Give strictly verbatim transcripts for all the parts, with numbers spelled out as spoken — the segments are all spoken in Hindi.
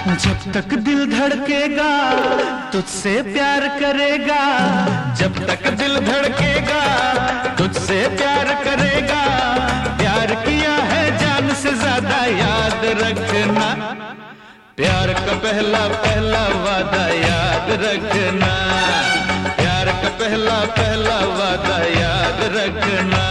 जब तक दिल धड़केगा तुझसे प्यार करेगा, जब तक दिल धड़केगा तुझसे प्यार करेगा। प्यार किया है जान से ज्यादा याद रखना, प्यार का पहला पहला वादा याद रखना, प्यार का पहला पहला वादा याद रखना।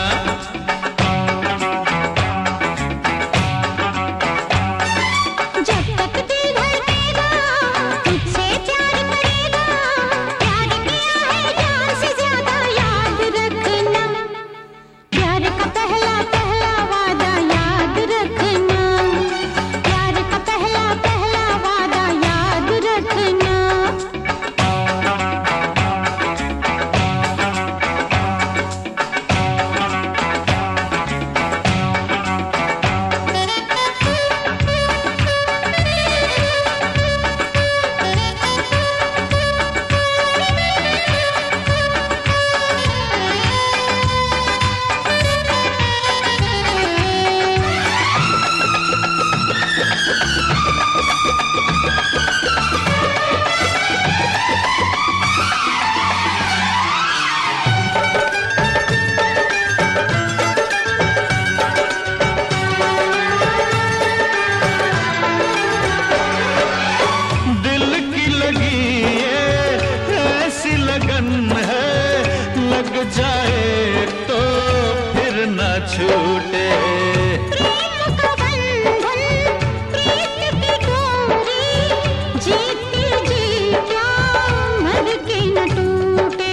जाए तो फिर न छूटे, प्रेम का बंधन प्रीत की डोरी, जीते जी क्या मर के न टूटे।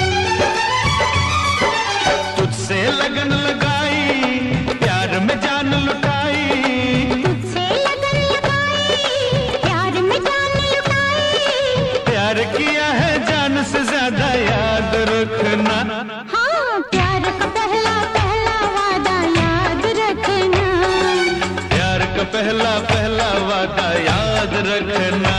तुझसे लगन लगाई प्यार में जान लुटाई, तुझसे लगन लगाई प्यार में जान लुटाई। प्यार किया है जान से ज्यादा याद रखना, हाँ प्यार का पहला पहला वादा याद रखना, प्यार का पहला पहला वादा याद रखना।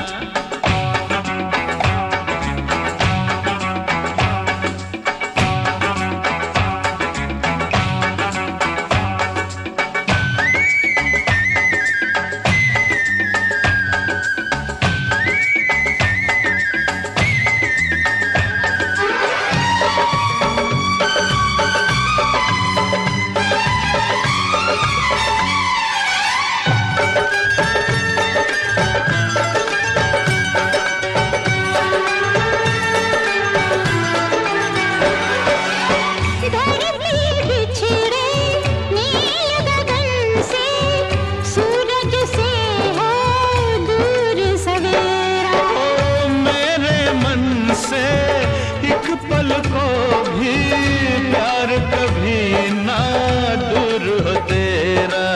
एक पल को भी प्यार कभी ना दूर हो तेरा,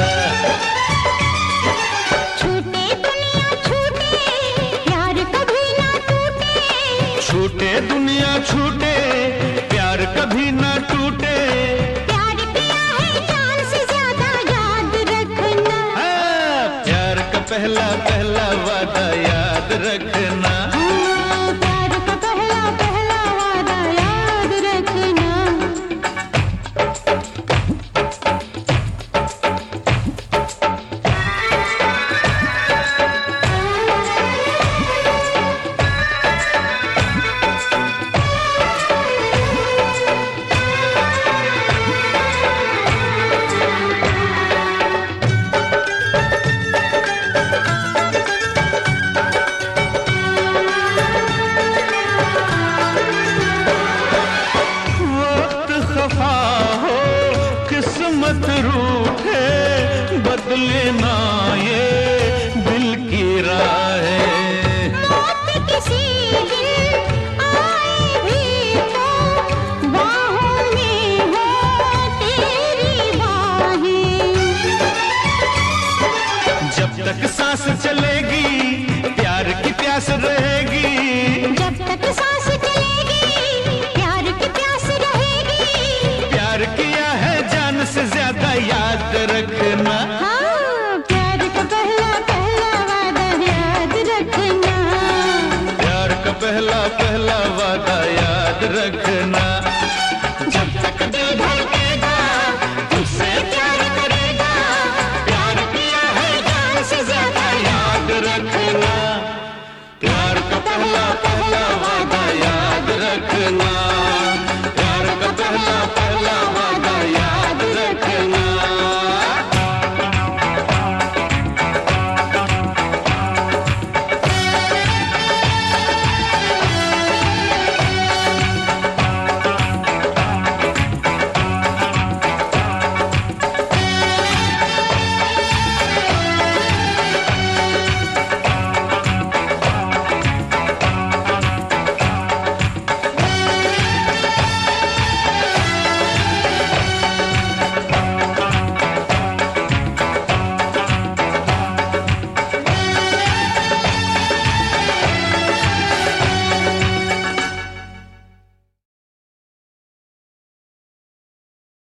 छूटे दुनिया छूटे प्यार कभी ना टूटे, छूटे दुनिया छूटे प्यार कभी ना टूटे। प्यार किया है जान से ज्यादा याद रखना, हाँ, प्यार का पहला पहला वादा याद रखना। किस्मत रूठे बदले ना ये दिल की राहें, मौत किसी दिन आए भी तो बाहों में हो तेरी बाहें। जब तक सांस चले